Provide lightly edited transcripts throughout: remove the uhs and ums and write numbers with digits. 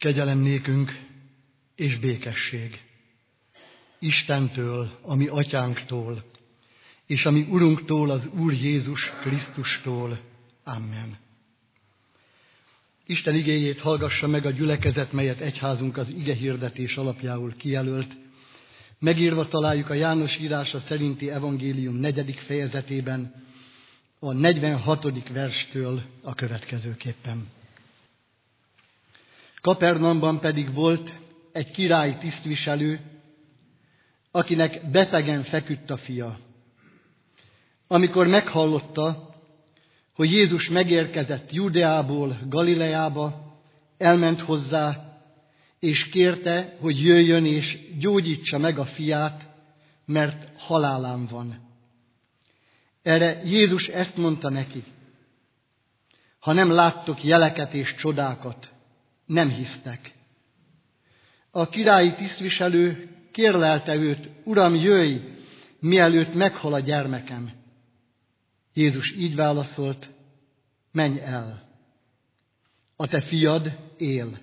Kegyelem nékünk és békesség Istentől, a mi atyánktól, és a mi Urunktól, az Úr Jézus Krisztustól. Amen. Isten igéjét hallgassa meg a gyülekezet, melyet egyházunk az igehirdetés alapjául kijelölt. Megírva találjuk a János írása szerinti evangélium 4. fejezetében, a 46. verstől a következőképpen. Kapernaumban pedig volt egy királyi tisztviselő, akinek betegen feküdt a fia. Amikor meghallotta, hogy Jézus megérkezett Judeából Galileába, elment hozzá, és kérte, hogy jöjjön és gyógyítsa meg a fiát, mert halálán van. Erre Jézus ezt mondta neki: ha nem láttok jeleket és csodákat, nem hisztek. A királyi tisztviselő kérlelte őt: Uram, jöjj, mielőtt meghal a gyermekem. Jézus így válaszolt: menj el, a te fiad él.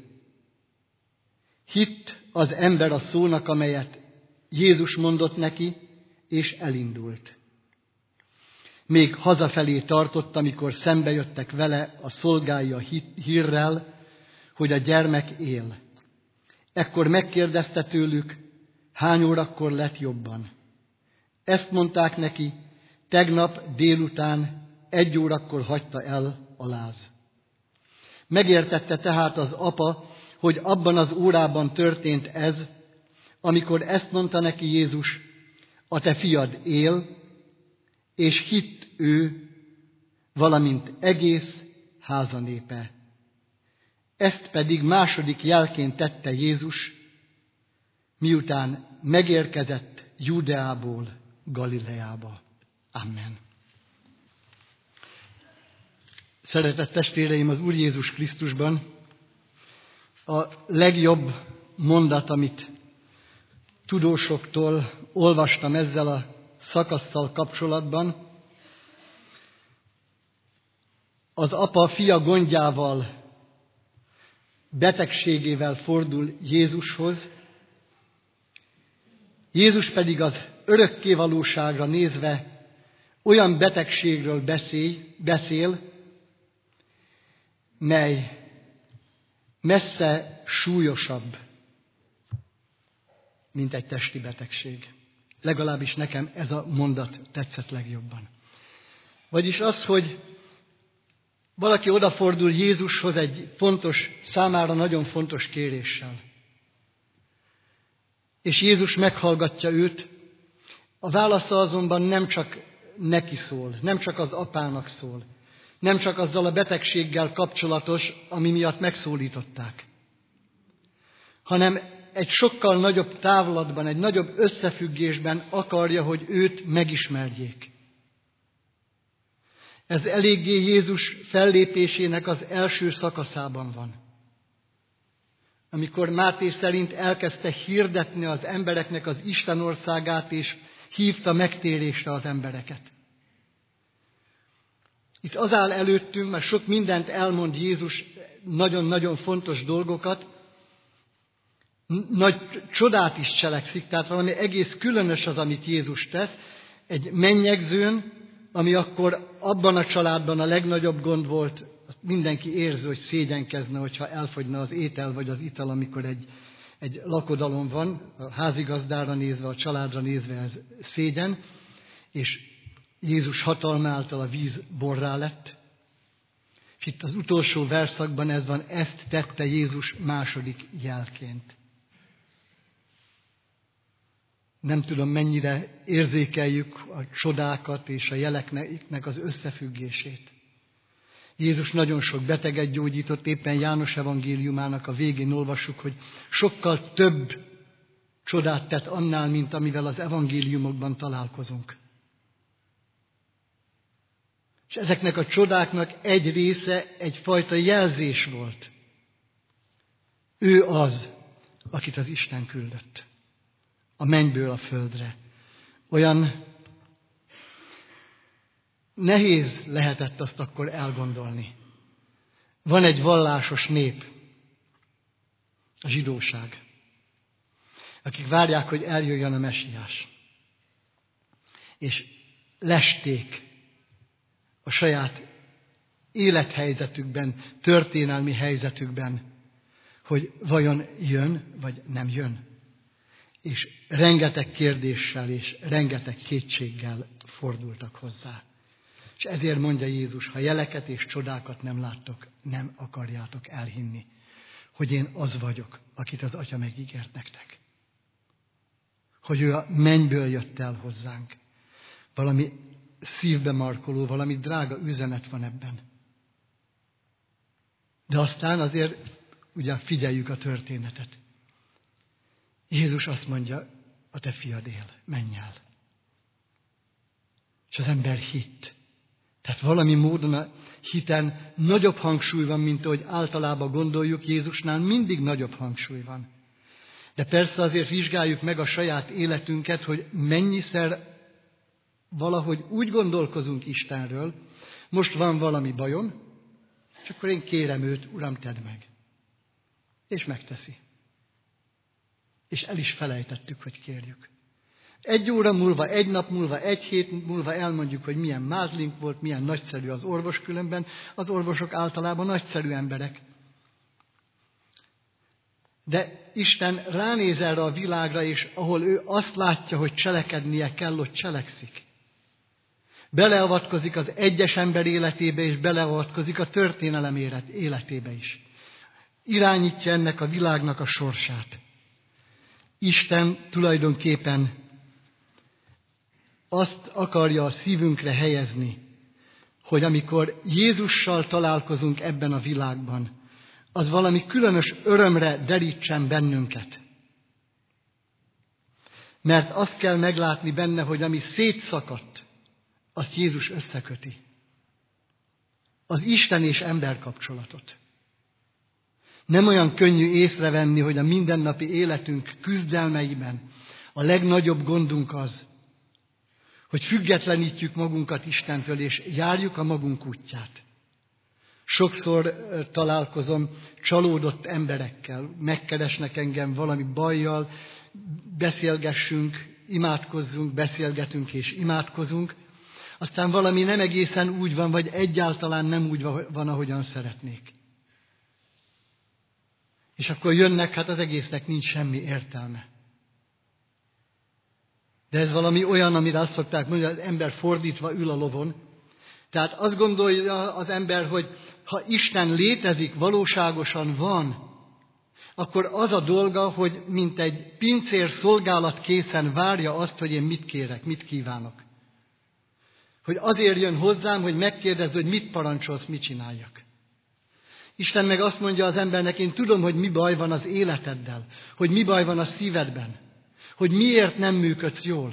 Hitt az ember a szónak, amelyet Jézus mondott neki, és elindult. Még hazafelé tartott, amikor szembe jöttek vele a szolgái a hírrel, hogy a gyermek él. Ekkor megkérdezte tőlük, hány órakor lett jobban. Ezt mondták neki: tegnap délután 1 órakor hagyta el a láz. Megértette tehát az apa, hogy abban az órában történt ez, amikor ezt mondta neki Jézus: a te fiad él, és hitt ő, valamint egész házanépe. Ezt pedig második jelként tette Jézus, miután megérkezett Judeából Galileába. Amen. Szeretett testvéreim az Úr Jézus Krisztusban, a legjobb mondat, amit tudósoktól olvastam ezzel a szakasszal kapcsolatban, az apa fia gondjával, betegségével fordul Jézushoz, Jézus pedig az örökkévalóságra nézve olyan betegségről beszél, mely messze súlyosabb, mint egy testi betegség. Legalábbis nekem ez a mondat tetszett legjobban. Vagyis az, hogy valaki odafordul Jézushoz egy fontos, számára nagyon fontos kéréssel. És Jézus meghallgatja őt, a válasza azonban nem csak neki szól, nem csak az apának szól, nem csak azzal a betegséggel kapcsolatos, ami miatt megszólították, hanem egy sokkal nagyobb távlatban, egy nagyobb összefüggésben akarja, hogy őt megismerjék. Ez eléggé Jézus fellépésének az első szakaszában van. Amikor Máté szerint elkezdte hirdetni az embereknek az Isten országát, és hívta megtérésre az embereket. Itt az áll előttünk, mert sok mindent elmond Jézus, nagyon-nagyon fontos dolgokat, nagy csodát is cselekszik, tehát valami egész különös az, amit Jézus tesz. Egy mennyegzőn, ami akkor abban a családban a legnagyobb gond volt, mindenki érzi, hogy szégyenkezne, hogyha elfogyna az étel vagy az ital, amikor egy lakodalom van, a házigazdára nézve, a családra nézve ez szégyen, és Jézus hatalma által a víz borrá lett. És itt az utolsó verszakban ez van, ezt tette Jézus második jelként. Nem tudom, mennyire érzékeljük a csodákat és a jeleknek az összefüggését. Jézus nagyon sok beteget gyógyított, éppen János evangéliumának a végén olvassuk, hogy sokkal több csodát tett annál, mint amivel az evangéliumokban találkozunk. És ezeknek a csodáknak egy része egyfajta jelzés volt. Ő az, akit az Isten küldött a mennyből a földre. Olyan nehéz lehetett azt akkor elgondolni. Van egy vallásos nép, a zsidóság, akik várják, hogy eljöjjön a mesiás. És lesték a saját élethelyzetükben, történelmi helyzetükben, hogy vajon jön, vagy nem jön. És rengeteg kérdéssel és rengeteg kétséggel fordultak hozzá. És ezért mondja Jézus, ha jeleket és csodákat nem láttok, nem akarjátok elhinni, hogy én az vagyok, akit az Atya megígért nektek. Hogy ő a mennyből jött el hozzánk. Valami szívbe markoló, valami drága üzenet van ebben. De aztán azért ugye figyeljük a történetet. Jézus azt mondja, a te fiad él, menj el. És az ember hitt. Tehát valami módon a hiten nagyobb hangsúly van, mint ahogy általában gondoljuk, Jézusnál mindig nagyobb hangsúly van. De persze azért vizsgáljuk meg a saját életünket, hogy mennyiszer valahogy úgy gondolkozunk Istenről, most van valami bajom, és akkor én kérem őt, Uram, tedd meg. És megteszi. És el is felejtettük, hogy kérjük. 1 óra múlva, 1 nap múlva, 1 hét múlva elmondjuk, hogy milyen mázlink volt, milyen nagyszerű az orvos, különben az orvosok általában nagyszerű emberek. De Isten ránéz erre a világra, és ahol ő azt látja, hogy cselekednie kell, ott cselekszik. Beleavatkozik az egyes ember életébe, és beleavatkozik a történelem életébe is. Irányítja ennek a világnak a sorsát. Isten tulajdonképpen azt akarja a szívünkre helyezni, hogy amikor Jézussal találkozunk ebben a világban, az valami különös örömre derítsen bennünket. Mert azt kell meglátni benne, hogy ami szétszakadt, azt Jézus összeköti. Az Isten és ember kapcsolatot. Nem olyan könnyű észrevenni, hogy a mindennapi életünk küzdelmeiben a legnagyobb gondunk az, hogy függetlenítjük magunkat Istentől, és járjuk a magunk útját. Sokszor találkozom csalódott emberekkel, megkeresnek engem valami bajjal, beszélgessünk, imádkozzunk, beszélgetünk és imádkozunk, aztán valami nem egészen úgy van, vagy egyáltalán nem úgy van, ahogyan szeretnék. És akkor jönnek, hát az egésznek nincs semmi értelme. De ez valami olyan, amire azt szokták mondani, hogy az ember fordítva ül a lovon. Tehát azt gondolja az ember, hogy ha Isten létezik, valóságosan van, akkor az a dolga, hogy mint egy pincér szolgálat készen várja azt, hogy én mit kérek, mit kívánok. Hogy azért jön hozzám, hogy megkérdezz, hogy mit parancsolsz, mit csináljak. Isten meg azt mondja az embernek, én tudom, hogy mi baj van az életeddel, hogy mi baj van a szívedben, hogy miért nem működsz jól.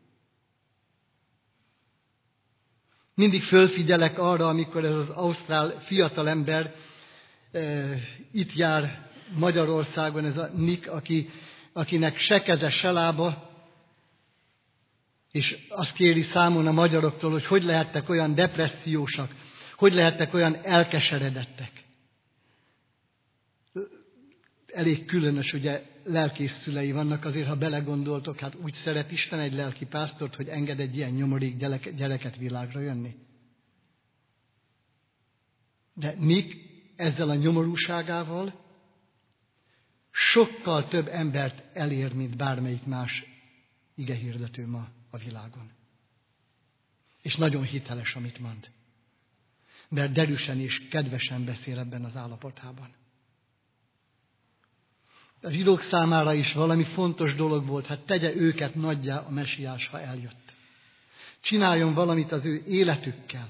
Mindig fölfigyelek arra, amikor ez az ausztrál fiatalember itt jár Magyarországon, ez a Nick, akinek se keze, se lába, és azt kéri számon a magyaroktól, hogy lehettek olyan depressziósak, hogy lehettek olyan elkeseredettek. Elég különös, ugye lelkész szülei vannak, azért ha belegondoltok, hát úgy szeret Isten egy lelki pásztort, hogy enged egy ilyen nyomorék gyereket világra jönni. De Nick ezzel a nyomorúságával sokkal több embert elér, mint bármelyik más igehirdető ma a világon. És nagyon hiteles, amit mond. Mert derűsen és kedvesen beszél ebben az állapotában. A zsidók számára is valami fontos dolog volt, hát tegye őket nagyjá a mesiás, ha eljött. Csináljon valamit az ő életükkel.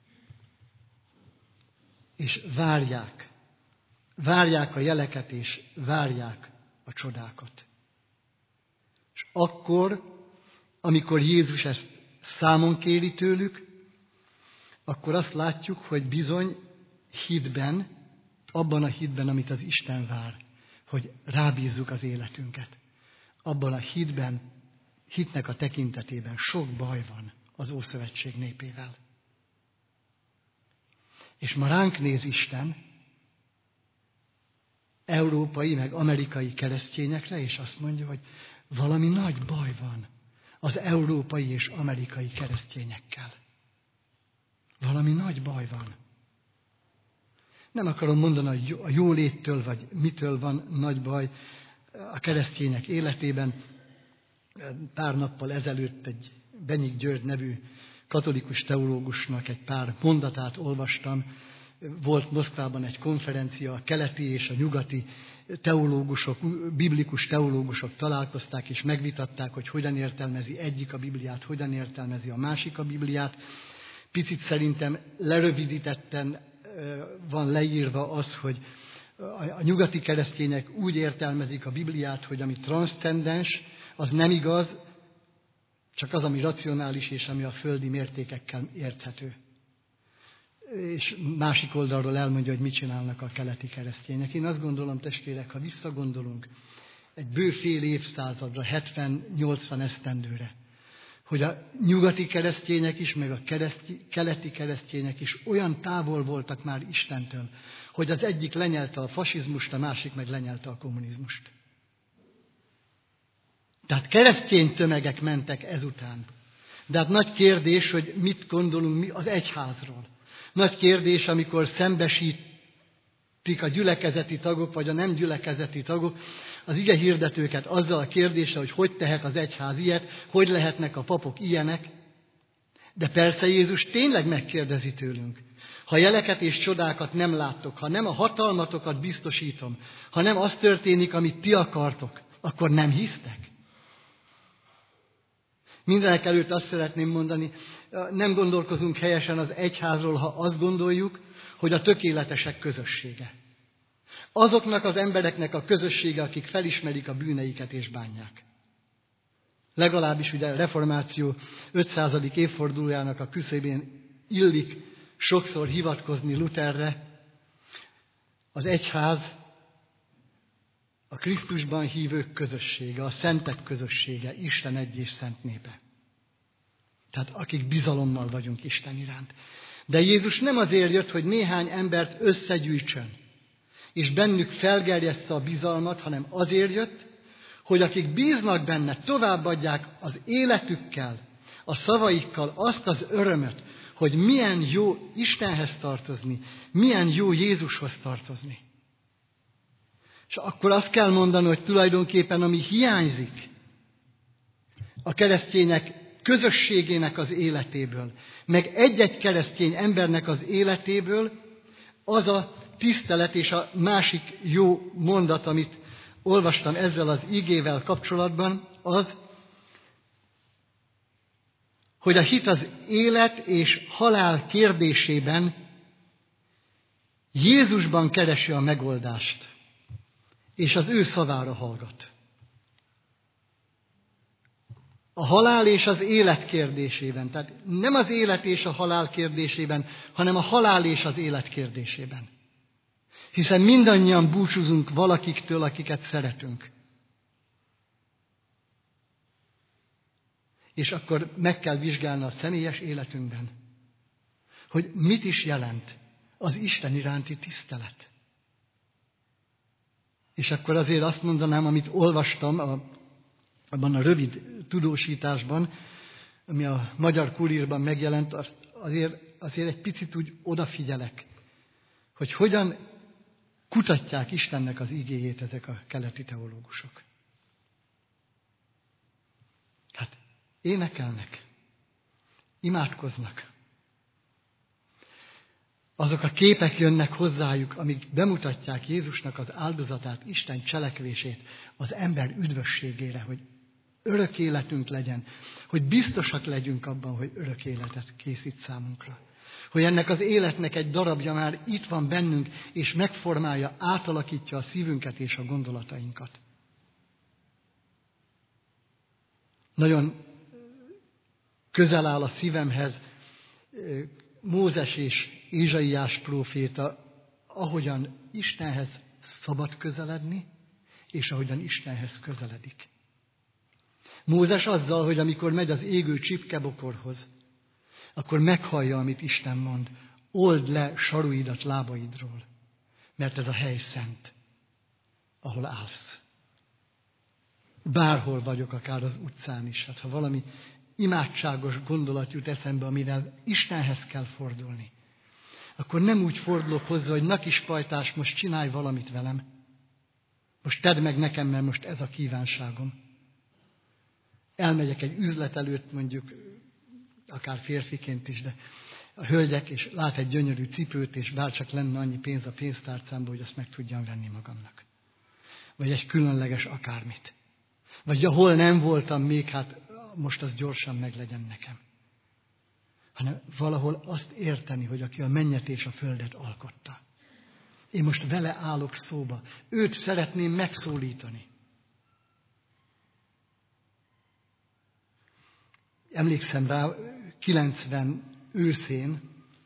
És várják. Várják a jeleket, és várják a csodákat. És akkor, amikor Jézus ezt számon kéri tőlük, akkor azt látjuk, hogy bizony hitben, abban a hitben, amit az Isten vár, hogy rábízzuk az életünket. Abban a hitnek a tekintetében sok baj van az Ószövetség népével. És ma ránk néz Isten, európai, meg amerikai keresztényekre, és azt mondja, hogy valami nagy baj van az európai és amerikai keresztényekkel. Valami nagy baj van. Nem akarom mondani, hogy a jóléttől, vagy mitől van nagy baj a keresztények életében. Pár nappal ezelőtt egy Benyik György nevű katolikus teológusnak egy pár mondatát olvastam. Volt Moszkvában egy konferencia, a keleti és a nyugati teológusok, biblikus teológusok találkozták és megvitatták, hogy hogyan értelmezi egyik a Bibliát, hogyan értelmezi a másik a Bibliát. Picit szerintem lerövidítetten van leírva az, hogy a nyugati keresztények úgy értelmezik a Bibliát, hogy ami transzcendens, az nem igaz, csak az, ami racionális és ami a földi mértékekkel érthető. És másik oldalról elmondja, hogy mit csinálnak a keleti keresztények. Én azt gondolom, testvérek, ha visszagondolunk egy bő fél évszázadra, 70-80 esztendőre, hogy a nyugati keresztények is, meg a keleti keresztények is olyan távol voltak már Istentől, hogy az egyik lenyelte a fasizmust, a másik meg lenyelte a kommunizmust. Tehát keresztény tömegek mentek ezután. De hát nagy kérdés, hogy mit gondolunk mi az egyházról. Nagy kérdés, amikor szembesítik a gyülekezeti tagok, vagy a nem gyülekezeti tagok az ige hirdetőket azzal a kérdéssel, hogy tehet az egyház ilyet, hogy lehetnek a papok ilyenek. De persze Jézus tényleg megkérdezi tőlünk. Ha jeleket és csodákat nem láttok, ha nem a hatalmatokat biztosítom, ha nem az történik, amit ti akartok, akkor nem hisztek? Mindenek előtt azt szeretném mondani, nem gondolkozunk helyesen az egyházról, ha azt gondoljuk, hogy a tökéletesek közössége. Azoknak az embereknek a közössége, akik felismerik a bűneiket és bánják. Legalábbis ugye a reformáció 500. évfordulójának a küszöbén illik sokszor hivatkozni Lutherre. Az egyház a Krisztusban hívők közössége, a szentek közössége, Isten egy és szent népe. Tehát akik bizalommal vagyunk Isten iránt. De Jézus nem azért jött, hogy néhány embert összegyűjtsön, és bennük felgerjeszte a bizalmat, hanem azért jött, hogy akik bíznak benne, továbbadják az életükkel, a szavaikkal azt az örömöt, hogy milyen jó Istenhez tartozni, milyen jó Jézushoz tartozni. És akkor azt kell mondani, hogy tulajdonképpen ami hiányzik a keresztények közösségének az életéből, meg egy-egy keresztény embernek az életéből, az a tisztelet, és a másik jó mondat, amit olvastam ezzel az igével kapcsolatban, az, hogy a hit az élet és halál kérdésében Jézusban keresi a megoldást, és az ő szavára hallgat. A halál és az élet kérdésében, tehát nem az élet és a halál kérdésében, hanem a halál és az élet kérdésében. Hiszen mindannyian búcsúzunk valakiktől, akiket szeretünk. És akkor meg kell vizsgálni a személyes életünkben, hogy mit is jelent az Isten iránti tisztelet. És akkor azért azt mondanám, amit olvastam abban a rövid tudósításban, ami a Magyar Kurírban megjelent, azért egy picit úgy odafigyelek, hogy hogyan kutatják Istennek az igéjét ezek a keleti teológusok. Hát énekelnek, imádkoznak. Azok a képek jönnek hozzájuk, amik bemutatják Jézusnak az áldozatát, Isten cselekvését az ember üdvösségére, hogy örök életünk legyen, hogy biztosak legyünk abban, hogy örök életet készít számunkra. Hogy ennek az életnek egy darabja már itt van bennünk, és megformálja, átalakítja a szívünket és a gondolatainkat. Nagyon közel áll a szívemhez Mózes és Ézsaiás próféta, ahogyan Istenhez szabad közeledni, és ahogyan Istenhez közeledik. Mózes azzal, hogy amikor megy az égő csipkebokorhoz, akkor meghallja, amit Isten mond. Old le saruidat lábaidról, mert ez a hely szent. ahol állsz. Bárhol vagyok, akár az utcán is. Hát ha valami imádságos gondolat jut eszembe, amivel Istenhez kell fordulni, akkor nem úgy fordulok hozzá, hogy na kis pajtás, most csinálj valamit velem. Most tedd meg nekem, mert most ez a kívánságom. Elmegyek egy üzlet előtt, mondjuk, akár férfiként is, de a hölgyek, és lát egy gyönyörű cipőt, és bárcsak lenne annyi pénz a pénztárcámban, hogy azt meg tudjam venni magamnak. Vagy egy különleges akármit. Vagy ahol nem voltam még, hát most az gyorsan meglegyen nekem. Hanem valahol azt érteni, hogy aki a mennyet és a földet alkotta. Én most vele állok szóba. Őt szeretném megszólítani. Emlékszem rá, 90 őszén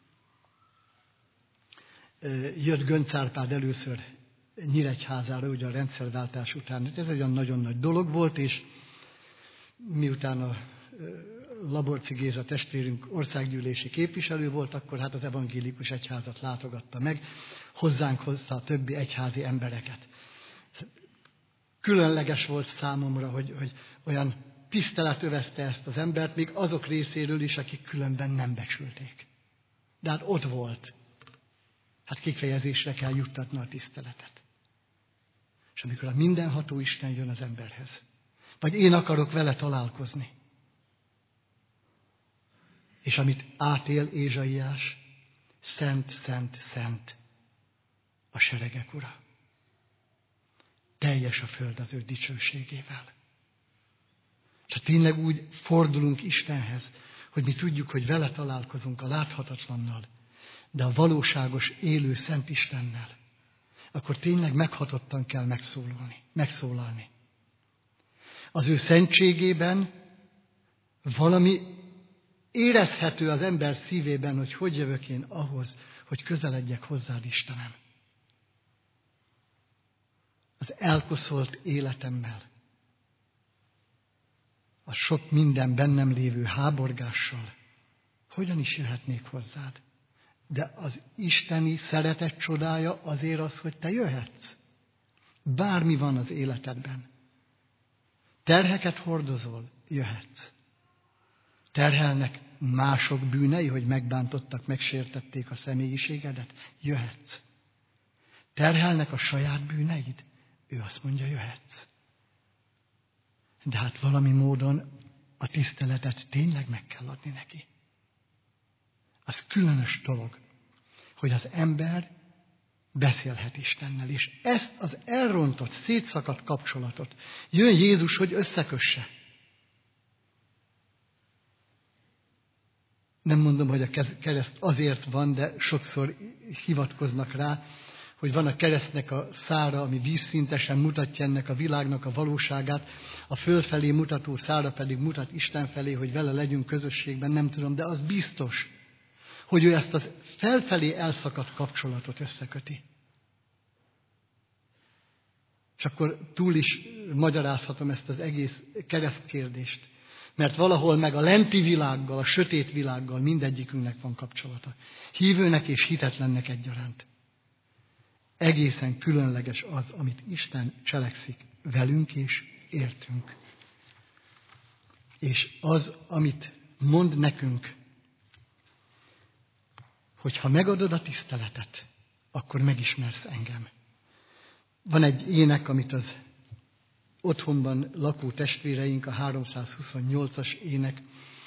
jött Göncz Árpád először Nyíregyházára, ugye a rendszerváltás után. Ez egy olyan nagyon nagy dolog volt, és miután a Laborczy Géza testvérünk országgyűlési képviselő volt, akkor hát az evangélikus egyházat látogatta meg, hozzánk hozta a többi egyházi embereket. Különleges volt számomra, hogy olyan tisztelet övezte ezt az embert, még azok részéről is, akik különben nem becsülték. De hát ott volt. Hát kifejezésre kell juttatni a tiszteletet. És amikor a mindenható Isten jön az emberhez, vagy én akarok vele találkozni, és amit átél Ézsaiás, szent, szent, szent a seregek ura. Teljes a föld az ő dicsőségével. És ha tényleg úgy fordulunk Istenhez, hogy mi tudjuk, hogy vele találkozunk a láthatatlannal, de a valóságos, élő Szent Istennel, akkor tényleg meghatottan kell megszólalni. Az ő szentségében valami érezhető az ember szívében, hogy jövök én ahhoz, hogy közeledjek hozzád, Istenem. Az elkoszolt életemmel, a sok minden bennem lévő háborgással, hogyan is jöhetnék hozzád? De az isteni szeretet csodája azért az, hogy te jöhetsz. Bármi van az életedben. Terheket hordozol, jöhetsz. Terhelnek mások bűnei, hogy megbántottak, megsértették a személyiségedet, jöhetsz. Terhelnek a saját bűneid, ő azt mondja, jöhetsz. De hát valami módon a tiszteletet tényleg meg kell adni neki. Az különös dolog, hogy az ember beszélhet Istennel, és ezt az elrontott, szétszakadt kapcsolatot jön Jézus, hogy összekösse. Nem mondom, hogy a kereszt azért van, de sokszor hivatkoznak rá, hogy van a keresztnek a szára, ami vízszintesen mutatja ennek a világnak a valóságát, a fölfelé mutató szára pedig mutat Isten felé, hogy vele legyünk közösségben, nem tudom, de az biztos, hogy ő ezt a felfelé elszakadt kapcsolatot összeköti. És akkor túl is magyarázhatom ezt az egész keresztkérdést, mert valahol meg a lenti világgal, a sötét világgal mindegyikünknek van kapcsolata. Hívőnek és hitetlennek egyaránt. Egészen különleges az, amit Isten cselekszik velünk és értünk. És az, amit mond nekünk, hogy ha megadod a tiszteletet, akkor megismersz engem. Van egy ének, amit az otthonban lakó testvéreink, a 328-as ének,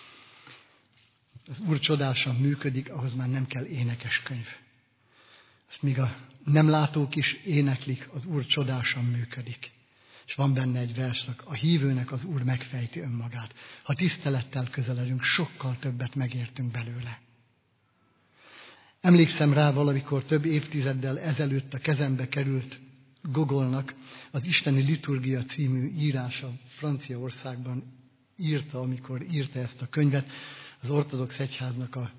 az Úr csodásan működik, ahhoz már nem kell énekeskönyv. Azt még a nem látók is éneklik, az Úr csodásan működik. És van benne egy verszak, a hívőnek az Úr megfejti önmagát. Ha tisztelettel közeledünk, sokkal többet megértünk belőle. Emlékszem rá, valamikor több évtizeddel ezelőtt a kezembe került Gogolnak az Isteni Liturgia című írása Franciaországban írta, amikor írta ezt a könyvet, az ortodox egyháznak a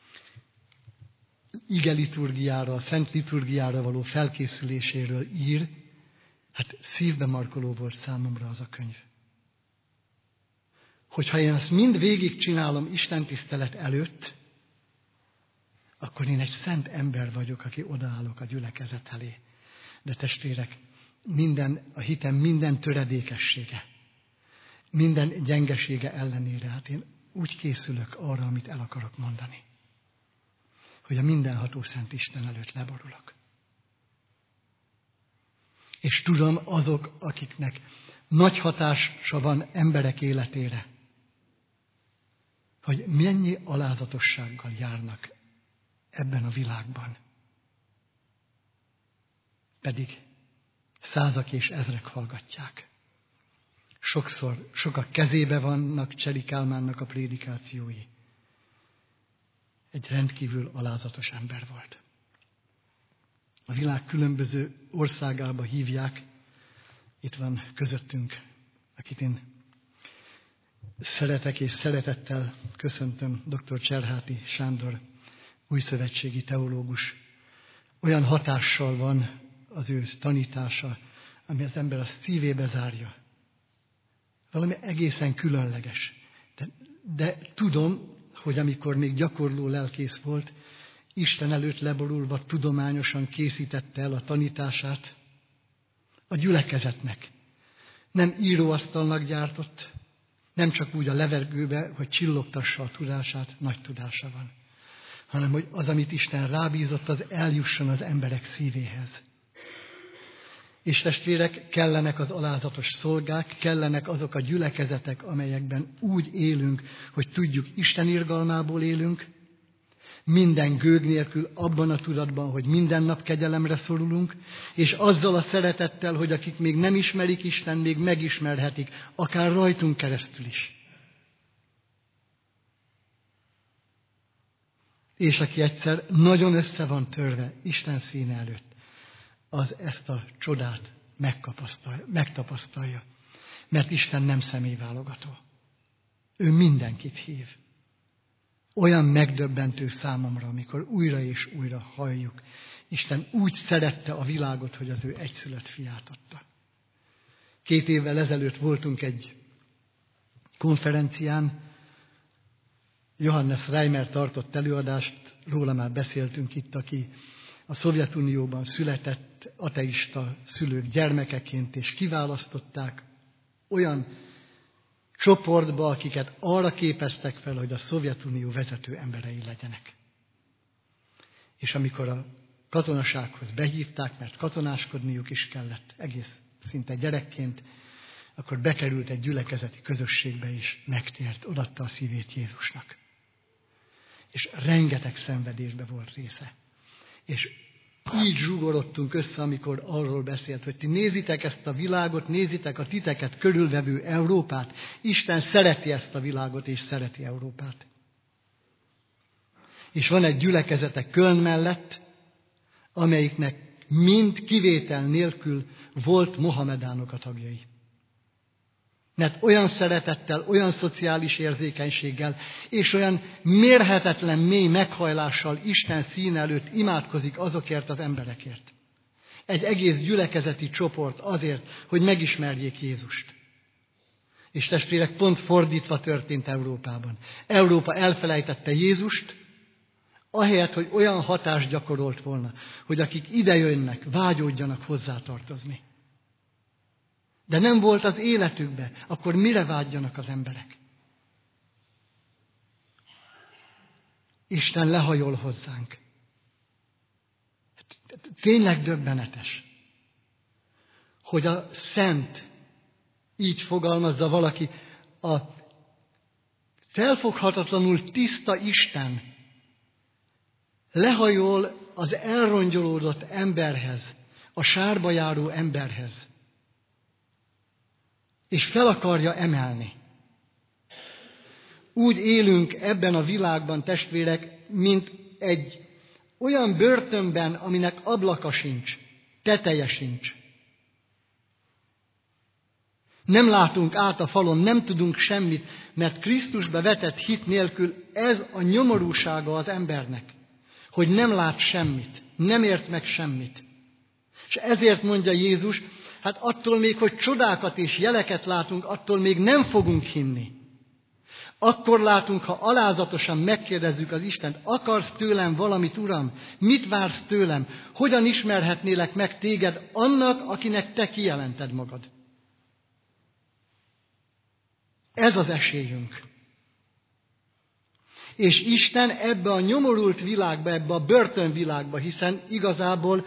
ige liturgiára, a szent liturgiára való felkészüléséről ír. Hát szívbe markoló volt számomra az a könyv. Hogyha én ezt mind végigcsinálom istentisztelet előtt, akkor én egy szent ember vagyok, aki odaállok a gyülekezet elé. De testvérek, a hitem minden töredékessége, minden gyengesége ellenére, hát én úgy készülök arra, amit el akarok mondani, hogy a mindenható Szent Isten előtt leborulok. És tudom, azok, akiknek nagy hatása van emberek életére, hogy mennyi alázatossággal járnak ebben a világban. Pedig százak és ezrek hallgatják. Sokszor sokak kezébe vannak Cseri Kálmánnak a prédikációi. Egy rendkívül alázatos ember volt. A világ különböző országába hívják. Itt van közöttünk, akit én szeretek és szeretettel köszöntöm, dr. Cserháti Sándor, újszövetségi teológus. Olyan hatással van az ő tanítása, ami az ember a szívébe zárja. Valami egészen különleges. De tudom, hogy amikor még gyakorló lelkész volt, Isten előtt leborulva tudományosan készítette el a tanítását a gyülekezetnek. Nem íróasztalnak gyártott, nem csak úgy a levegőbe, hogy csillogtassa a tudását, nagy tudása van, hanem hogy az, amit Isten rábízott, az eljusson az emberek szívéhez. És testvérek, kellenek az alázatos szolgák, kellenek azok a gyülekezetek, amelyekben úgy élünk, hogy tudjuk, Isten irgalmából élünk, minden gőg nélkül, abban a tudatban, hogy minden nap kegyelemre szorulunk, és azzal a szeretettel, hogy akik még nem ismerik Isten, még megismerhetik, akár rajtunk keresztül is. És aki egyszer nagyon össze van törve Isten színe előtt, az ezt a csodát megtapasztalja. Mert Isten nem személyválogató. Ő mindenkit hív. Olyan megdöbbentő számomra, amikor újra és újra halljuk. Isten úgy szerette a világot, hogy az ő egyszülött fiát adta. 2 évvel ezelőtt voltunk egy konferencián, Johannes Reimer tartott előadást, róla már beszéltünk itt, aki a Szovjetunióban született ateista szülők gyermekeként, és kiválasztották olyan csoportba, akiket arra képeztek fel, hogy a Szovjetunió vezető emberei legyenek. És amikor a katonasághoz behívták, mert katonáskodniuk is kellett, egész szinte gyerekként, akkor bekerült egy gyülekezeti közösségbe, és megtért, odaadta a szívét Jézusnak. És rengeteg szenvedésbe volt része. És így zsugorodtunk össze, amikor arról beszélt, hogy ti nézitek ezt a világot, nézitek a titeket körülvevő Európát. Isten szereti ezt a világot, és szereti Európát. És van egy gyülekezete Köln mellett, amelyiknek mind kivétel nélkül volt mohamedánok a tagjai. Mert olyan szeretettel, olyan szociális érzékenységgel, és olyan mérhetetlen mély meghajlással Isten színe előtt imádkozik azokért az emberekért. Egy egész gyülekezeti csoport azért, hogy megismerjék Jézust. És testvérek, pont fordítva történt Európában. Európa elfelejtette Jézust, ahelyett, hogy olyan hatást gyakorolt volna, hogy akik idejönnek, vágyódjanak hozzátartozni. De nem volt az életükbe, akkor mire vágyjanak az emberek? Isten lehajol hozzánk. Tényleg döbbenetes, hogy a szent, így fogalmazza valaki, a felfoghatatlanul tiszta Isten lehajol az elrongyolódott emberhez, a sárba járó emberhez, és fel akarja emelni. Úgy élünk ebben a világban, testvérek, mint egy olyan börtönben, aminek ablaka sincs, teteje sincs. Nem látunk át a falon, nem tudunk semmit, mert Krisztusba vetett hit nélkül ez a nyomorúsága az embernek, hogy nem lát semmit, nem ért meg semmit. És ezért mondja Jézus, hát attól még, hogy csodákat és jeleket látunk, attól még nem fogunk hinni. Akkor látunk, ha alázatosan megkérdezzük az Istent, akarsz tőlem valamit, Uram? Mit vársz tőlem? Hogyan ismerhetnélek meg téged annak, akinek te kijelented magad? Ez az esélyünk. És Isten ebbe a nyomorult világba, ebbe a börtönvilágba, hiszen igazából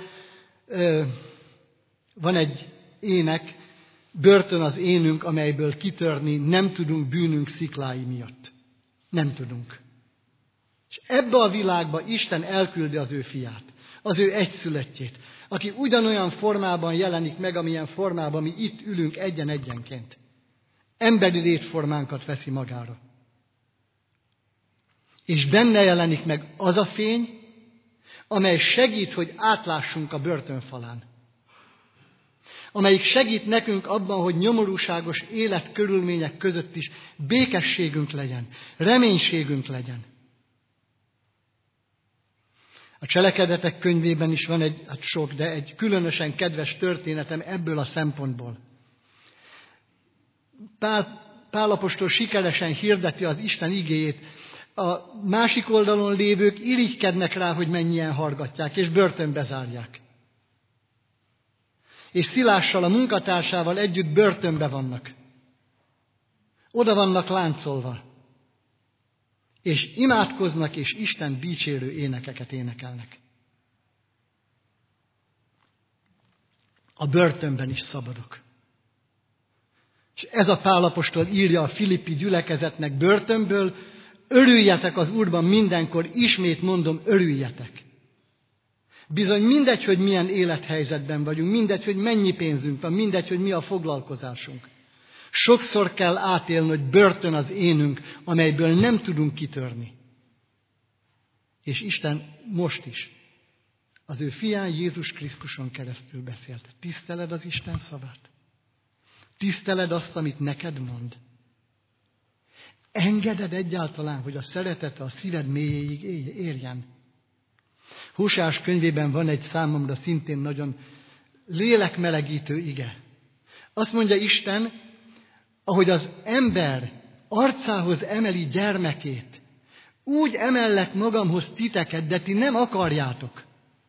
van egy ének, börtön az énünk, amelyből kitörni nem tudunk bűnünk sziklái miatt. Nem tudunk. És ebbe a világba Isten elküldi az ő fiát, az ő egyszülöttjét, aki ugyanolyan formában jelenik meg, amilyen formában mi itt ülünk egyen-egyenként. Emberi létformánkat veszi magára. És benne jelenik meg az a fény, amely segít, hogy átlássunk a börtönfalán. Amelyik segít nekünk abban, hogy nyomorúságos életkörülmények között is békességünk legyen, reménységünk legyen. A Cselekedetek könyvében is van egy különösen kedves történetem ebből a szempontból. Pál apostol sikeresen hirdeti az Isten igéjét, a másik oldalon lévők irigykednek rá, hogy mennyien hallgatják, és börtönbe zárják. És Szilással, a munkatársával együtt börtönbe vannak. Oda vannak láncolva. És imádkoznak, és Isten dicsérő énekeket énekelnek. A börtönben is szabadok. És ez a Pál apostol írja a filippi gyülekezetnek börtönből, örüljetek az Úrban mindenkor, ismét mondom, örüljetek. Bizony mindegy, hogy milyen élethelyzetben vagyunk, mindegy, hogy mennyi pénzünk van, mindegy, hogy mi a foglalkozásunk. Sokszor kell átélni, hogy börtön az énünk, amelyből nem tudunk kitörni. És Isten most is az ő fián Jézus Krisztuson keresztül beszélt. Tiszteled az Isten szavát? Tiszteled azt, amit neked mond? Engeded egyáltalán, hogy a szeretete a szíved mélyéig érjen? Hóseás könyvében van egy számomra szintén nagyon lélekmelegítő ige. Azt mondja Isten, ahogy az ember arcához emeli gyermekét, úgy emellek magamhoz titeket, de ti nem akarjátok.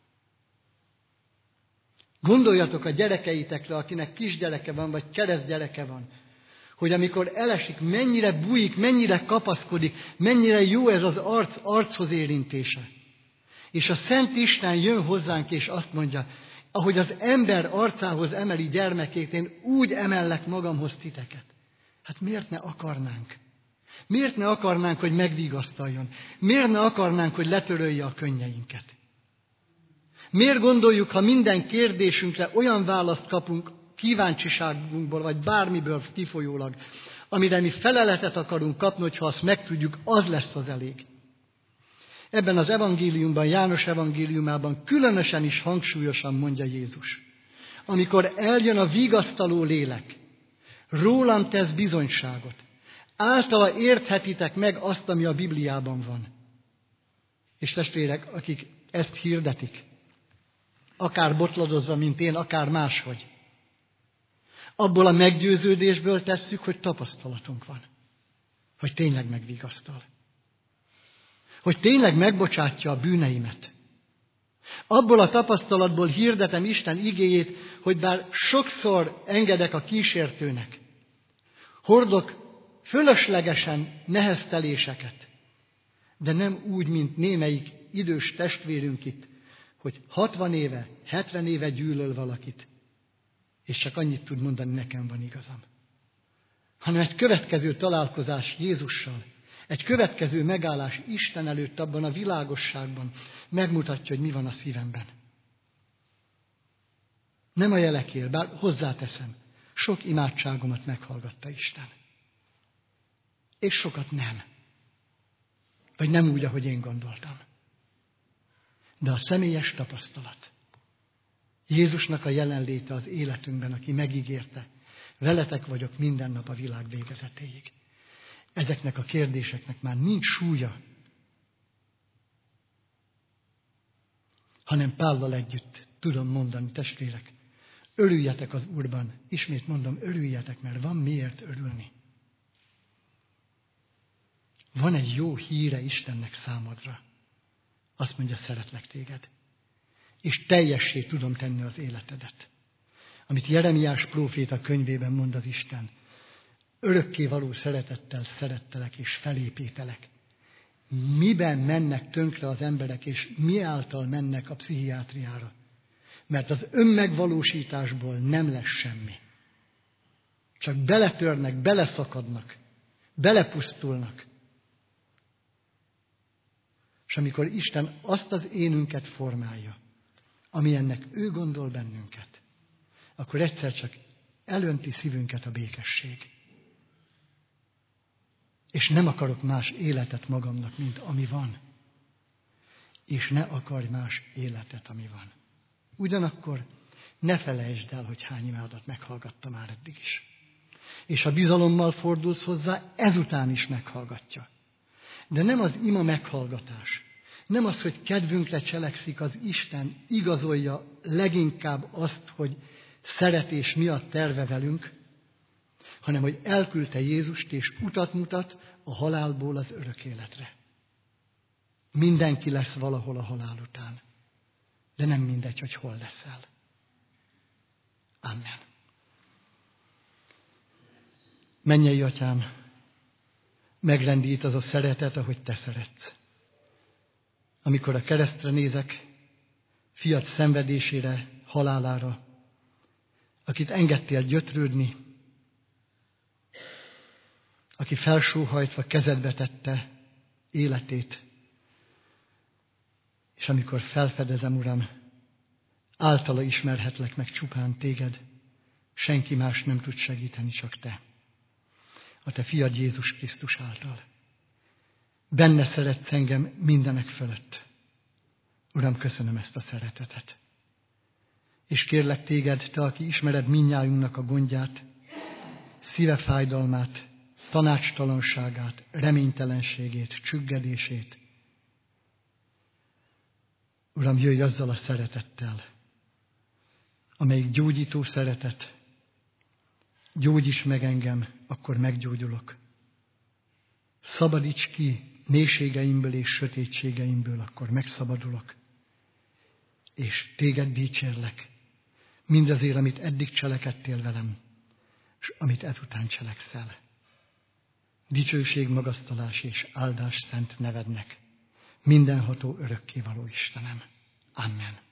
Gondoljatok a gyerekeitekre, akinek kisgyereke van, vagy keresztgyereke van, hogy amikor elesik, mennyire bújik, mennyire kapaszkodik, mennyire jó ez az archoz érintése. És a Szent Isten jön hozzánk, és azt mondja, ahogy az ember arcához emeli gyermekét, én úgy emellek magamhoz titeket. Hát miért ne akarnánk? Miért ne akarnánk, hogy megvigasztaljon? Miért ne akarnánk, hogy letörölje a könnyeinket? Miért gondoljuk, ha minden kérdésünkre olyan választ kapunk kíváncsiságunkból, vagy bármiből kifolyólag, amire mi feleletet akarunk kapni, hogyha azt megtudjuk, az lesz az elég. Ebben az evangéliumban, János evangéliumában különösen is hangsúlyosan mondja Jézus. Amikor eljön a vigasztaló lélek, rólam tesz bizonyságot. Általa érthetitek meg azt, ami a Bibliában van. És testvérek, akik ezt hirdetik, akár botladozva, mint én, akár máshogy, abból a meggyőződésből tesszük, hogy tapasztalatunk van. Hogy tényleg megvigasztal. Hogy tényleg megbocsátja a bűneimet. Abból a tapasztalatból hirdetem Isten igéjét, hogy bár sokszor engedek a kísértőnek, hordok fölöslegesen nehezteléseket, de nem úgy, mint némelyik idős testvérünk itt, hogy 60 éve, 70 éve gyűlöl valakit, és csak annyit tud mondani, nekem van igazam. Hanem egy következő találkozás Jézussal, egy következő megállás Isten előtt abban a világosságban megmutatja, hogy mi van a szívemben. Nem a jelekért, bár hozzáteszem, sok imádságomat meghallgatta Isten. És sokat nem. Vagy nem úgy, ahogy én gondoltam. De a személyes tapasztalat. Jézusnak a jelenléte az életünkben, aki megígérte, veletek vagyok minden nap a világ végezetéig. Ezeknek a kérdéseknek már nincs súlya, hanem Pállal együtt tudom mondani, testvérek, örüljetek az Úrban. Ismét mondom, örüljetek, mert van miért örülni. Van egy jó híre Istennek számodra. Azt mondja, szeretlek téged. És teljessé tudom tenni az életedet. Amit Jeremiás próféta könyvében mond az Isten. Örökkévaló szeretettel szerettelek és felépítelek. Miben mennek tönkre az emberek, és mi által mennek a pszichiátriára? Mert az önmegvalósításból nem lesz semmi. Csak beletörnek, beleszakadnak, belepusztulnak. És amikor Isten azt az énünket formálja, amilyennek ő gondol bennünket, akkor egyszer csak elönti szívünket a békesség. És nem akarok más életet magamnak, mint ami van. És ne akarj más életet, ami van. Ugyanakkor ne felejtsd el, hogy hány imádat meghallgatta már eddig is. És ha bizalommal fordulsz hozzá, ezután is meghallgatja. De nem az ima meghallgatás, nem az, hogy kedvünkre cselekszik az Isten, igazolja leginkább azt, hogy szeretés miatt terve velünk, hanem hogy elküldte Jézust és utat mutat a halálból az örök életre. Mindenki lesz valahol a halál után, de nem mindegy, hogy hol leszel. Amen. Mennyei Atyám, megrendít az a szeretet, ahogy te szeretsz. Amikor a keresztre nézek, fiad szenvedésére, halálára, akit engedtél gyötrődni, aki felsóhajtva kezedbe tette életét, és amikor felfedezem, Uram, általa ismerhetlek meg csupán téged, senki más nem tud segíteni, csak te. A te fiad Jézus Krisztus által. Benne szeretsz engem mindenek fölött. Uram, köszönöm ezt a szeretetet. És kérlek téged, te, aki ismered mindnyájunknak a gondját, szíve fájdalmát, tanácstalanságát, reménytelenségét, csüggedését. Uram, jöjj azzal a szeretettel, amelyik gyógyító szeretet. Gyógyíts meg engem, akkor meggyógyulok. Szabadíts ki mélységeimből és sötétségeimből, akkor megszabadulok. És téged dicsérlek, mindazért, amit eddig cselekedtél velem, és amit ezután cselekszel. Dicsőség, magasztalás és áldás szent nevednek, mindenható örökkévaló Istenem. Amen.